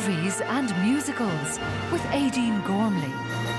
movies and musicals with Aideen Gormley.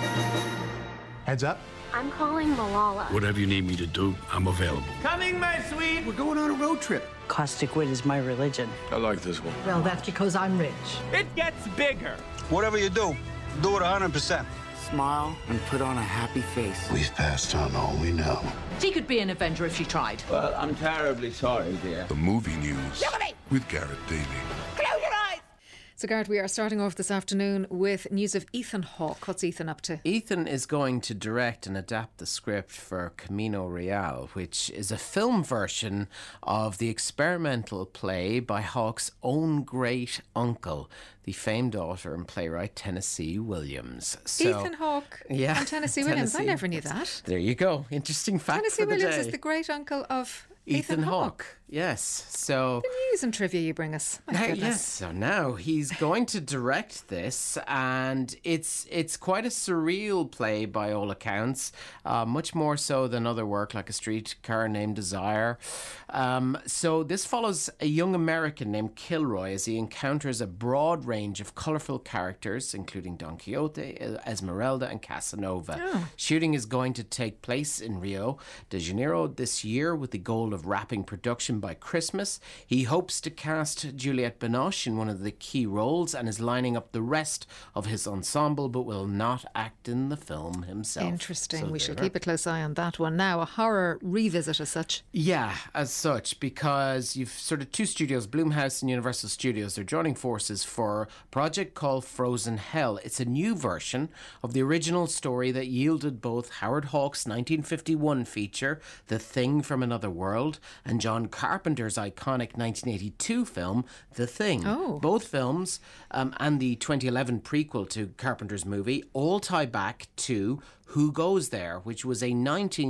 Heads up. I'm calling Malala. Whatever you need me to do, I'm available. Coming, my sweet. We're going on a road trip. Caustic wit is my religion. I like this one. Well, that's because I'm rich. It gets bigger. Whatever you do it 100%. Smile and put on a happy face. We've passed on all we know. She could be an Avenger if she tried. Well, I'm terribly sorry, dear. The movie news with Garrett Daly. Close your eyes! So, Garrett, we are starting off this afternoon with news of Ethan Hawke. What's Ethan up to? Ethan is going to direct and adapt the script for Camino Real, which is a film version of the experimental play by Hawke's own great uncle, the famed author and playwright Tennessee Williams. So, Ethan Hawke yeah, and Tennessee Williams. I never knew that. There you go. Interesting fact Tennessee for the Williams day. is the great uncle of Ethan Hawke. Yes. So the news and trivia you bring us. My goodness. Yes. So now he's going to direct this, and it's quite a surreal play by all accounts, much more so than other work like A Streetcar Named Desire. So this follows a young American named Kilroy as he encounters a broad range of colourful characters, including Don Quixote, Esmeralda, and Casanova. Oh. Shooting is going to take place in Rio de Janeiro this year with the goal of wrapping production by Christmas. He hopes to cast Juliette Binoche in one of the key roles and is lining up the rest of his ensemble, but will not act in the film himself. Interesting. So we shall keep a close eye on that one. Now, a horror revisit as such. Yeah, as such, because you've sort of two studios, Blumhouse and Universal Studios, they're joining forces for a project called Frozen Hell. It's a new version of the original story that yielded both Howard Hawks' 1951 feature, The Thing from Another World, and John Carpenter's iconic 1982 film, The Thing. Oh. Both films and the 2011 prequel to Carpenter's movie all tie back to Who Goes There, which was a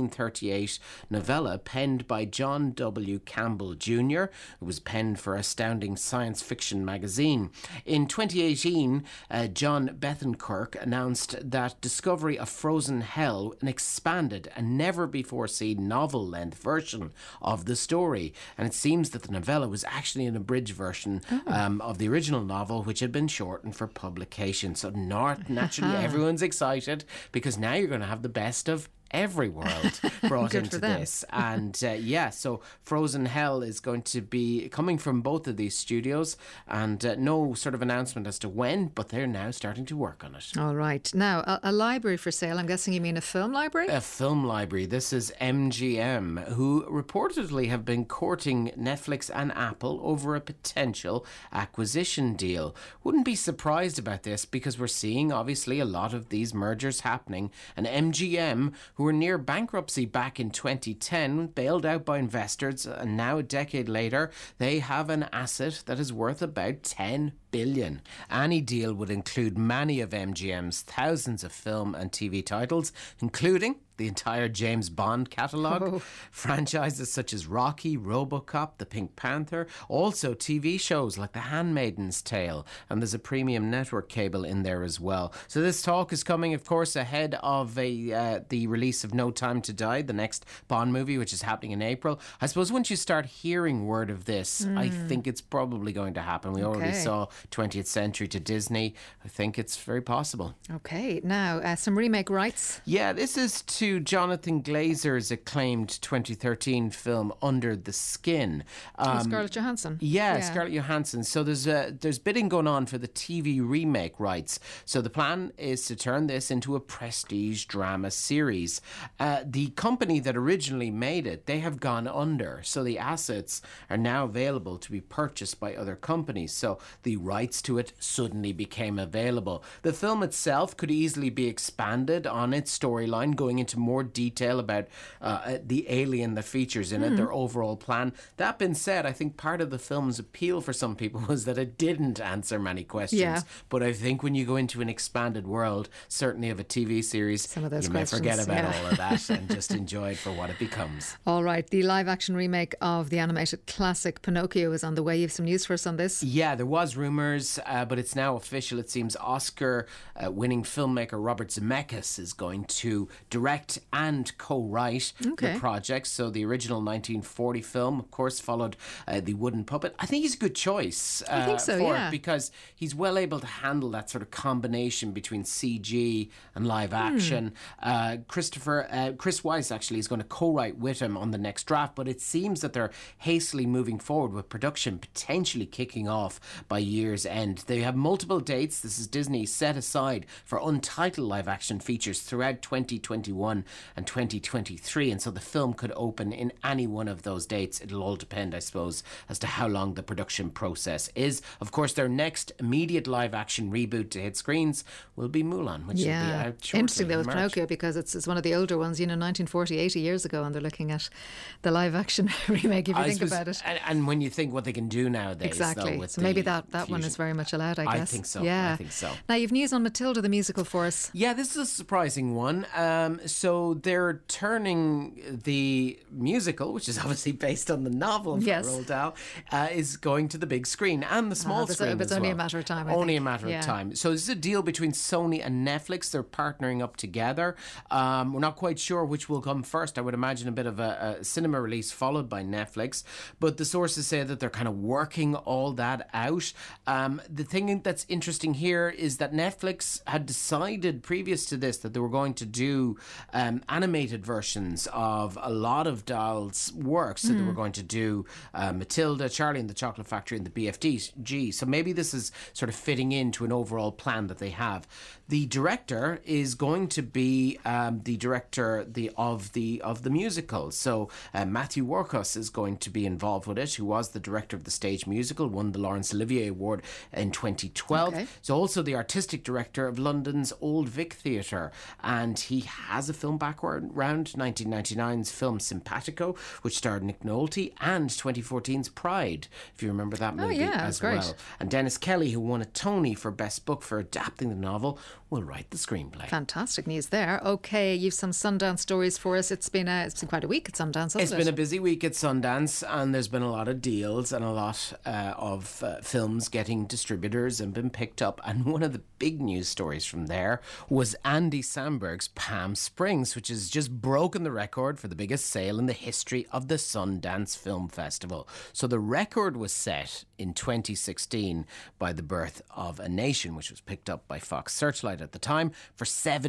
1938 novella penned by John W. Campbell Jr. It was penned for Astounding Science Fiction magazine. In 2018, John Bethencourt announced that discovery of Frozen Hell, an expanded and never-before-seen novel-length version of the story. And it seems that the novella was actually an abridged version of the original novel, which had been shortened for publication. So naturally, everyone's excited because now you're going to have the best of every world brought into this. And so Frozen Hell is going to be coming from both of these studios, and no sort of announcement as to when, but they're now starting to work on it. All right. Now, a library for sale. I'm guessing you mean a film library? A film library. This is MGM, who reportedly have been courting Netflix and Apple over a potential acquisition deal. Wouldn't be surprised about this because we're seeing obviously a lot of these mergers happening, and MGM, who were near bankruptcy back in 2010, bailed out by investors, and now a decade later, they have an asset that is worth about 10 billion. Any deal would include many of MGM's thousands of film and TV titles, including the entire James Bond catalogue, franchises such as Rocky, RoboCop, The Pink Panther, also TV shows like The Handmaid's Tale, and there's a premium network cable in there as well. So this talk is coming, of course, ahead of the release of No Time to Die, the next Bond movie, which is happening in April. I suppose once you start hearing word of this, I think it's probably going to happen. We already saw 20th Century to Disney. I think it's very possible. Okay, now some remake rights. Yeah, this is to Jonathan Glazer's acclaimed 2013 film Under the Skin. Scarlett Johansson. Yeah, Scarlett Johansson. So there's bidding going on for the TV remake rights. So the plan is to turn this into a prestige drama series. The company that originally made it, they have gone under. So the assets are now available to be purchased by other companies. So the rights to it suddenly became available. The film itself could easily be expanded on its storyline, going into more detail about the alien that features in it, their overall plan. That being said, I think part of the film's appeal for some people was that it didn't answer many questions. Yeah. But I think when you go into an expanded world, certainly of a TV series, some of those you may questions, forget about all of that and just enjoy it for what it becomes. All right, the live-action remake of the animated classic Pinocchio is on the way. You have some news for us on this? Yeah, there was rumours rumours, but it's now official. It seems Oscar-winning filmmaker Robert Zemeckis is going to direct and co-write the project. So the original 1940 film, of course, followed The Wooden Puppet. I think he's a good choice I think so, for yeah. it, because he's well able to handle that sort of combination between CG and live action. Chris Weiss actually is going to co-write with him on the next draft, but it seems that they're hastily moving forward with production potentially kicking off by year's end. They have multiple dates. This is Disney set aside for untitled live action features throughout 2021 and 2023, and so the film could open in any one of those dates. It'll all depend, I suppose, as to how long the production process is. Of course, their next immediate live action reboot to hit screens will be Mulan, which will be out shortly. Interesting though with in March. Pinocchio, because it's one of the older ones, 1940, 80 years ago, and they're looking at the live action remake, if you think about it. And when you think what they can do nowadays, Exactly. though, with So maybe that fusion. one is very much allowed, I guess. I think so. Yeah. I think so. Now, you've news on Matilda the musical for us. Yeah, this is a surprising one. So they're turning the musical, which is obviously based on the novel of Roald Dahl, is going to the big screen and the small screen It's as only well. a matter of time, I Only think. a matter of time. So this is a deal between Sony and Netflix. They're partnering up together. We're not quite sure which will come first. I would imagine a bit of a cinema release followed by Netflix. But the sources say that they're kind of working all that out. The thing that's interesting here is that Netflix had decided previous to this that they were going to do animated versions of a lot of Dahl's works. So they were going to do Matilda, Charlie and the Chocolate Factory and the BFG. So maybe this is sort of fitting into an overall plan that they have. The director is going to be the director of the musical. So Matthew Warchus is going to be involved with it, who was the director of the stage musical, won the Laurence Olivier Award in 2012. He's also the artistic director of London's Old Vic Theatre, and he has a film background, 1999's film Simpatico, which starred Nick Nolte, and 2014's Pride, if you remember that movie as well. And Dennis Kelly, who won a Tony for Best Book for adapting the novel, will write the screenplay. Fantastic news there. Okay, you've some Sundance stories for us. It's been quite a week at Sundance, hasn't it? It's been a busy week at Sundance, and there's been a lot of deals and a lot of films getting distributors and been picked up. And one of the big news stories from there was Andy Samberg's Palm Springs, which has just broken the record for the biggest sale in the history of the Sundance Film Festival. So the record was set in 2016 by The Birth of a Nation, which was picked up by Fox Searchlight at the time for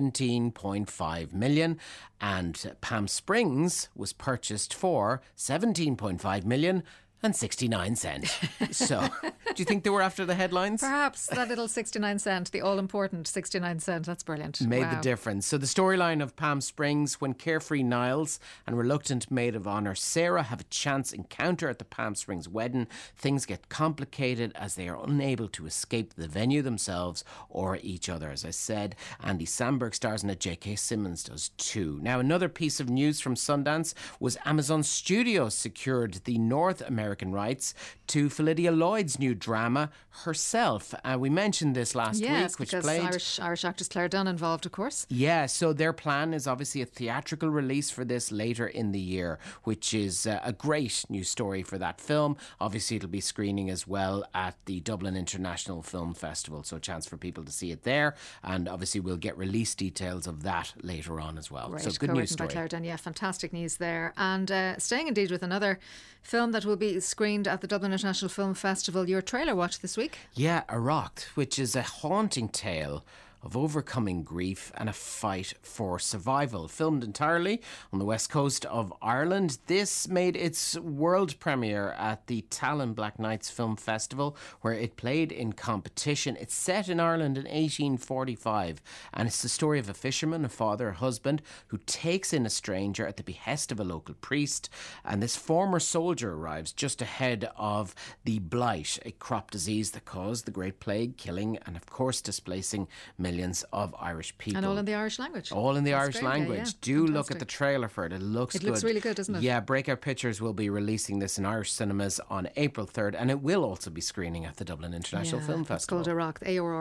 $17.5 million, and Palm Springs was purchased for $17.5 million and 69 cents. So, do you think they were after the headlines? Perhaps that little 69 cent, the all-important 69 cent, that's brilliant. Made the difference. So the storyline of Palm Springs, when carefree Niles and reluctant maid of honour Sarah have a chance encounter at the Palm Springs wedding, things get complicated as they are unable to escape the venue themselves or each other. As I said, Andy Samberg stars in it, J.K. Simmons does too. Now, another piece of news from Sundance was Amazon Studios secured the North American rights to Philidia Lloyd's new drama, Herself. We mentioned this last week, which because played... Irish actress Claire Dunn involved, of course. Yeah, so their plan is obviously a theatrical release for this later in the year, which is a great news story for that film. Obviously, it'll be screening as well at the Dublin International Film Festival, so a chance for people to see it there. And obviously, we'll get release details of that later on as well. Right, so good news story. By Claire Dunn, yeah, fantastic news there. And staying indeed with another film that will be screened at the Dublin International Film Festival, your trailer watch this week. Yeah, Iraq, which is a haunting tale of overcoming grief and a fight for survival. Filmed entirely on the west coast of Ireland, this made its world premiere at the Tallinn Black Nights Film Festival, where it played in competition. It's set in Ireland in 1845, and it's the story of a fisherman, a father, a husband, who takes in a stranger at the behest of a local priest, and this former soldier arrives just ahead of the blight, a crop disease that caused the Great Plague, killing and of course displacing millions of Irish people. And all in the Irish language. All in the Irish great, language. yeah. Do Fantastic. look at the trailer for it. It looks good. It looks really good, doesn't it? Yeah, Breakout Pictures will be releasing this in Irish cinemas on April 3rd, and it will also be screening at the Dublin International Film Festival. It's called Iraq,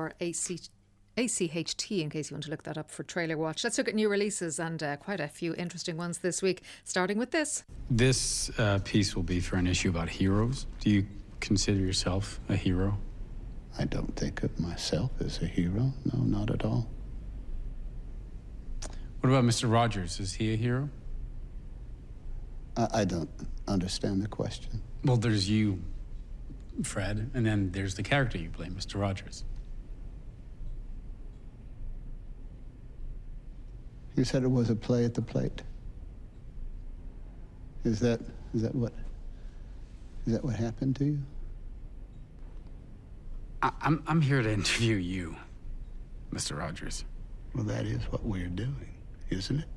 AOR-ACHT, in case you want to look that up for trailer watch. Let's look at new releases, and quite a few interesting ones this week, starting with this. This piece will be for an issue about heroes. Do you consider yourself a hero? I don't think of myself as a hero. No, not at all. What about Mr. Rogers? Is he a hero? I don't understand the question. Well, there's you, Fred, and then there's the character you play, Mr. Rogers. You said it was a play at the plate. Is that what happened to you? I'm here to interview you, Mr. Rogers. Well, that is what we're doing, isn't it?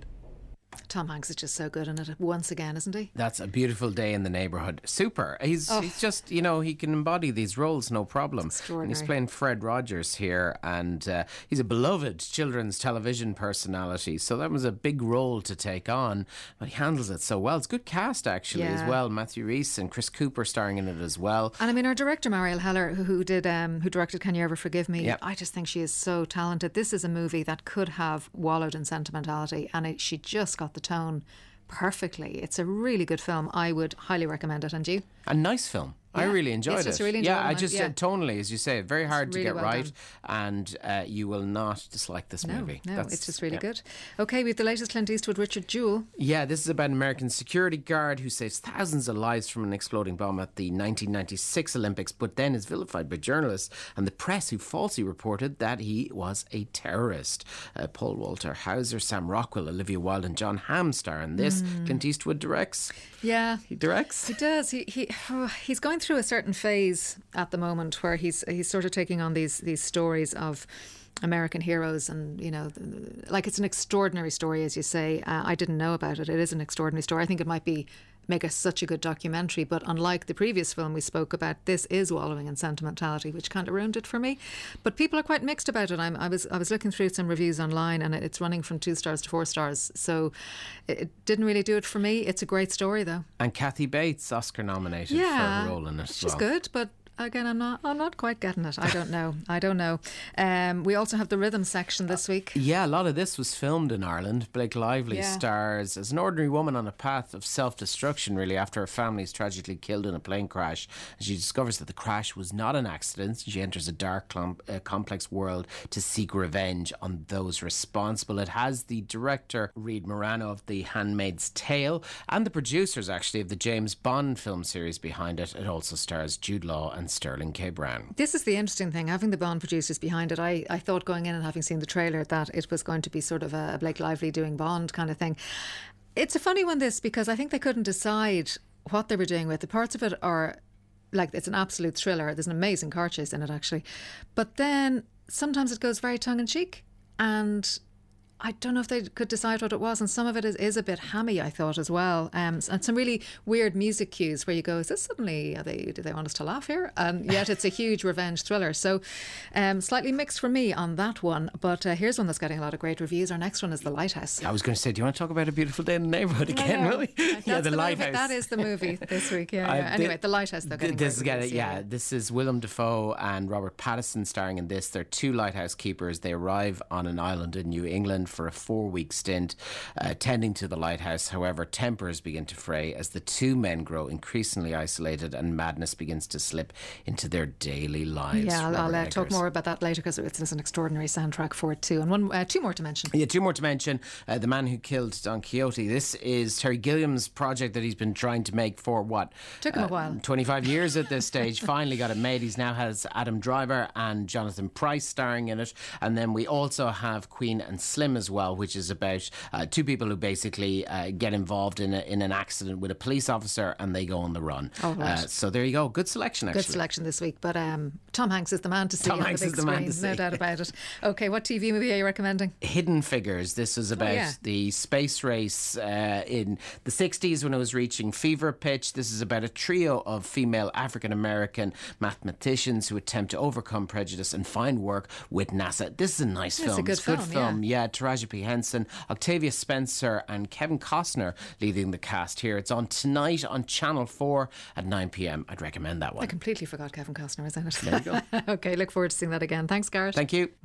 Tom Hanks is just so good in it once again, isn't he? That's A Beautiful Day in the Neighbourhood. Super. He's just, you know, he can embody these roles, no problem. And he's playing Fred Rogers here, and he's a beloved children's television personality. So that was a big role to take on, but he handles it so well. It's a good cast, actually, as well. Matthew Rhys and Chris Cooper starring in it as well. And I mean, our director, Marielle Heller, who directed Can You Ever Forgive Me? Yep. I just think she is so talented. This is a movie that could have wallowed in sentimentality, and she just got the tone perfectly. It's a really good film. I would highly recommend it. And you? A nice film. I really enjoyed it. Really tonally, as you say, very hard to get right, and you will not dislike this movie. No, it's just really good. Okay, we have the latest Clint Eastwood, Richard Jewell. Yeah, this is about an American security guard who saves thousands of lives from an exploding bomb at the 1996 Olympics, but then is vilified by journalists and the press who falsely reported that he was a terrorist. Paul Walter Hauser, Sam Rockwell, Olivia Wilde and John Hamm star in this. Clint Eastwood directs. Yeah. He directs. He does. He's going through a certain phase at the moment where he's sort of taking on these stories of American heroes, and you know, like it's an extraordinary story, as you say. I didn't know about it. It is an extraordinary story. I think it might make such a good documentary, but unlike the previous film we spoke about, this is wallowing in sentimentality, which kind of ruined it for me. But people are quite mixed about it. I was looking through some reviews online, and it's running from 2 stars to 4 stars, so it didn't really do it for me. It's a great story though. And Kathy Bates, Oscar nominated for her role in it. She's good, but again, I'm not quite getting it. I don't know. We also have the rhythm section this week. Yeah, a lot of this was filmed in Ireland. Blake Lively stars as an ordinary woman on a path of self-destruction, really, after her family is tragically killed in a plane crash. She discovers that the crash was not an accident. She enters a dark, complex world to seek revenge on those responsible. It has the director, Reid Morano, of The Handmaid's Tale, and the producers, actually, of the James Bond film series behind it. It also stars Jude Law and Sterling K. Brown. This is the interesting thing, having the Bond producers behind it. I thought going in and having seen the trailer that it was going to be sort of a Blake Lively doing Bond kind of thing. It's a funny one, this, because I think they couldn't decide what they were doing with it. Parts of it are like, it's an absolute thriller. There's an amazing car chase in it, actually. But then sometimes it goes very tongue-in-cheek, and I don't know if they could decide what it was, and some of it is a bit hammy, I thought, as well. And some really weird music cues where you go, is this suddenly, do they want us to laugh here? And yet it's a huge revenge thriller. So slightly mixed for me on that one. But here's one that's getting a lot of great reviews. Our next one is The Lighthouse. I was going to say, do you want to talk about A Beautiful Day in the Neighbourhood again, really? Yeah, The Lighthouse. That is the movie this week, Anyway, The Lighthouse, they're getting this This is Willem Dafoe and Robert Pattinson starring in this. They're 2 lighthouse keepers. They arrive on an island in New England for a 4-week stint tending to the lighthouse. However, tempers begin to fray as the 2 men grow increasingly isolated and madness begins to slip into their daily lives. Yeah, I'll talk more about that later, because it's an extraordinary soundtrack for it too. And 2 more to mention. Yeah, 2 more to mention. The Man Who Killed Don Quixote. This is Terry Gilliam's project that he's been trying to make for what? Took him a while. 25 years at this stage. Finally got it made. He now has Adam Driver and Jonathan Pryce starring in it. And then we also have Queen and Slim as well, which is about 2 people who basically get involved in an accident with a police officer, and they go on the run. Oh, right. So there you go. Good selection, actually. Good selection this week. But Tom Hanks is the man to see on the big screen. No doubt about it. Okay, what TV movie are you recommending? Hidden Figures. This is about the space race in the 60s when it was reaching fever pitch. This is about a trio of female African-American mathematicians who attempt to overcome prejudice and find work with NASA. This is a nice film. It's a good film. Yeah, Taraji P. Henson, Octavia Spencer and Kevin Costner leading the cast here. It's on tonight on Channel 4 at 9 p.m. I'd recommend that one. I completely forgot Kevin Costner was in it. There you go. Okay, look forward to seeing that again. Thanks, Garrett. Thank you.